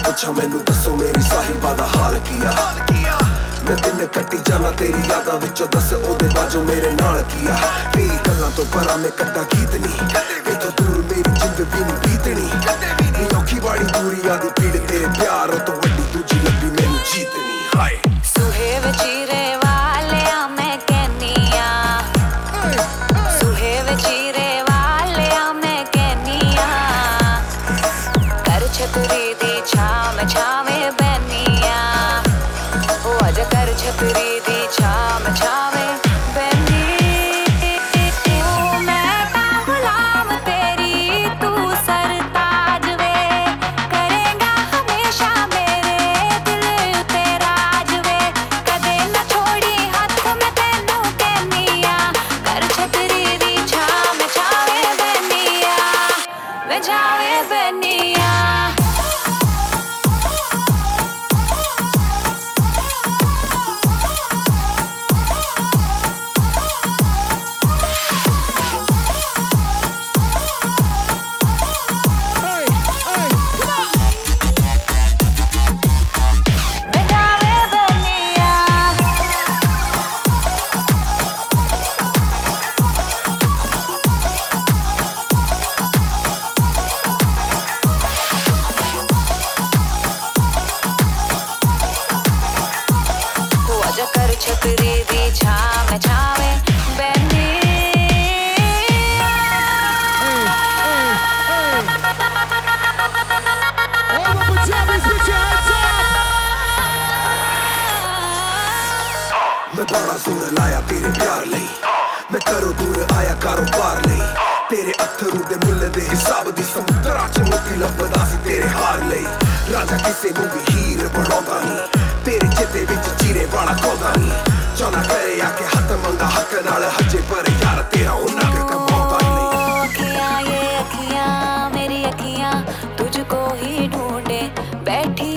ਪੁੱਛਾਂ ਮੈਨੂੰ ਦੱਸੋ ਮੇਰੀ ਸਾਹਿਬਾ ਦਾ ਹਾਲ ਕੀ ਆ। ਮੈਂ ਦਿਨ ਕੱਟੀ ਜਾਣਾ ਤੇਰੀ ਯਾਦਾਂ ਵਿੱਚੋਂ, ਦੱਸ ਉਹਦੇ ਬਾਝੋਂ ਮੇਰੇ ਨਾਲ ਕੀ ਆ। ਤੇਰੀ ਗੱਲਾਂ ਤੋਂ ਪਰਾਂ ਮੈਂ ਕੱਢਾਂ ਗੀਤ ਨਹੀਂ, ਇੱਥੋਂ ਦੂਰ ਮੇਰੀ ਜਿੰਦ ਵੀ ਨਹੀਂ ਬੀਤਣੀ। ਨੀ ਔਖੀ ਵਾਲੀ ਦੂਰੀ ਆਦੀ ਪੀੜ ਤੇਰੇ ਪਿਆਰ ਤੋਂ ਵੱਡੀ ਦੂਜੀ ਲੱਭੀ ਮੈਨੂੰ ਜੀਤਣੀ। ਹਾਏ ਸੁਹੇ ਵਚੀਰੇ ਵਾਲਿਆ ਮੈਂ ਕਹਿਨੀ ਆ, ਸੁਹੇ ਵਚੀਰੇ ਵਾਲਿਆ ਮੈਂ ਕਹਿਨੀ ਆ। ਕਰ ਛਤਰੀ ਦੀ ਛਾਂ ਛਾਵੇਂ ਬੈਨੀ ਆ, ਉਹ ਅਜ ਕਰ ਛਤਰੀ ਦੀ ਛਾਂ ਛਾਵੇਂ ਬੈਨੀ। ਮੈਂ ਤਾਂ ਗੁਲਾਮ ਤੇਰੀ ਤੂੰ ਸਰਤਾਜ ਵੇ, ਕਰੇਗਾ ਹਮੇਸ਼ਾ ਮੇਰੇ ਦਿਲ ਉੱਤੇ ਰਾਜ ਵੇ। ਕਦੇ ਨਾ ਛੋੜੀ ਹੱਥ ਮੈਂ ਤੈਨੂੰ ਕਹਿਨੀ ਆ, ਕਰ ਛਤਰੀ ਦੀ ਛਾਂ ਛਾਵੇਂ ਬੈਨੀ ਆ, ਵੇ ਛਾਵੇਂ ਬੈਨੀ ਆ। ਕਰ ਛਤਰੀ ਦੀ ਛਾਂ ਛਾਵੇਂ ਬੈਨੀ। मैं बड़ा दूर लाया तेरे प्यार ਲਈ, मैं करो दूर आया कारोबार ਲਈ। ਤੇਰੇ ਅੱਥਰੂ ਦੇ ਮੁੱਲ ਦੇ ਹਿਸਾਬ ਦੀ ਸਮੁੰਦਰਾਂ ਚ ਮੋਤੀ ਲੱਭਦਾ ਸੀ ਤੇਰੇ ਹਾਰ ਲਈ। ਰਾਜਾ ਕਿਸੇ ਨੂੰ ਵੀ ਹੀਰ ਬਣਾਉਂਦਾ ਨਹੀਂ, ਤੇਰੇ ਚਿੱਤੇ ਵਿੱਚ ਚੀਰੇ ਵਾਲਾ ਕੋਦਾ ਨਹੀਂ। ਚਾਹੁੰਦਾ ਕਰੇ ਆ ਕੇ ਹੱਥ ਮੰਗਾ ਹੱਕ ਨਾਲ ਹਜੇ, ਪਰ ਯਾਰ ਤੇਰਾ ਉਹਨਾਂ ਕੇ ਕਮਾਉਂਦਾ ਨਹੀਂ। अखियाँ ये अखियाँ मेरी अखियाँ तुझको ही ढूंढे बैठी